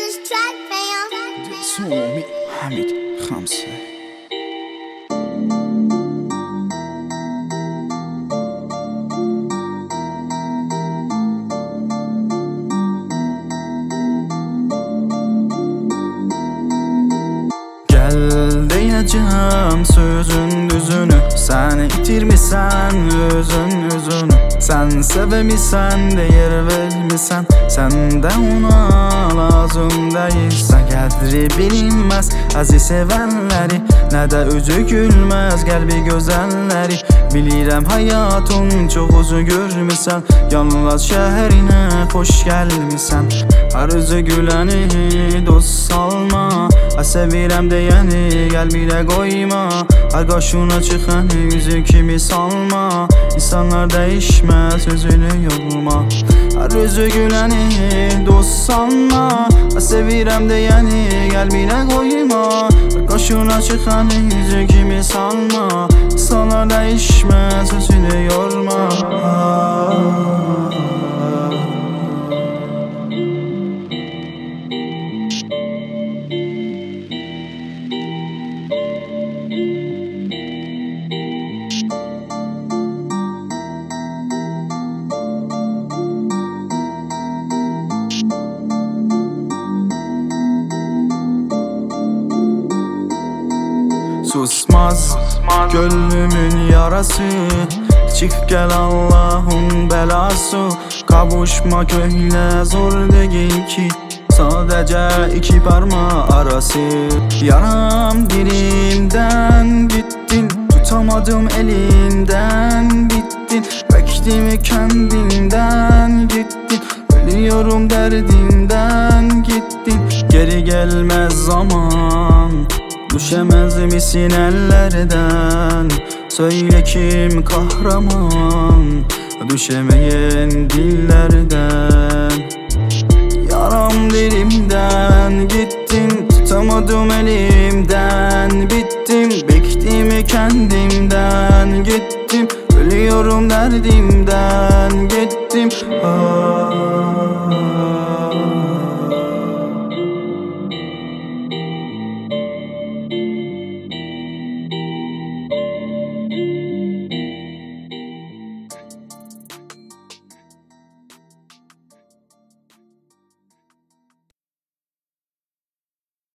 this track, fam. Sumi Hamid Khamsa. Gel diyeceğim sözün düzünü, sen itirmişsen özünü. Sen sevmişsen, değer vermişsen, sen de ona lazım değilse. Qədri bilinmez aziz sevenleri, ne de özü gülmez kalbi güzelleri. Bilirəm hayatın çok uzun görmüsən, yalnız şəhərinə hoş gelmişsən. Her özü güləni dost salma, sevirəm deyəni qəlbinə qoyma. Her qarşına çıxanı yüzü kimi salma, İnsanlar değişmez sözünü yorma. Her özü güləni dost sanma, sevirəm deyəni qəlbinə qoyma. Her qarşına çıxanı yüzü kimi salma, İnsanlar değişmez sözünü yorma. Susmaz gönlümün yarası, çık gel Allah'ın belası. Kavuşmak öyle zor değil ki, sadece iki parmağı arası. Yaram dilimden gittin, tutamadım elimden bittin. Bektim kendimden gittin, ölüyorum derdimden gittin. Geri gelmez zaman, düşemez misin ellerden? Söyle kim kahraman, düşemeyen dillerden. Yaram dilimden gittin, tutamadım elimden bittim. Bektim kendimden gittim, ölüyorum derdimden gittim.